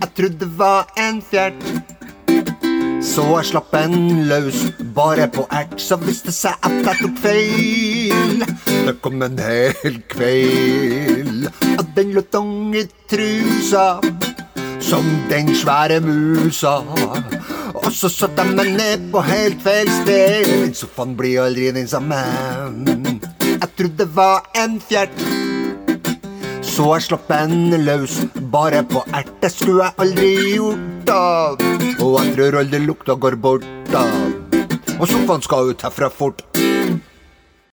Jeg trodde det var en fjert, så jeg slapp en løs bare på ert. Så viste det seg at jeg tok feil. Det kom en hel kveld, og den lå tung i trusa som den svære musa. Og så satt jeg meg ned på helt feil sted. Den sofaen blir aldri den samme. Jeg trodde det var en fjert, så jeg slapp en løs bare på ert. Det skulle jeg aldri gjort av, og jeg tror aldri lukta går bort av. Og sofaen skal ut herfra fort.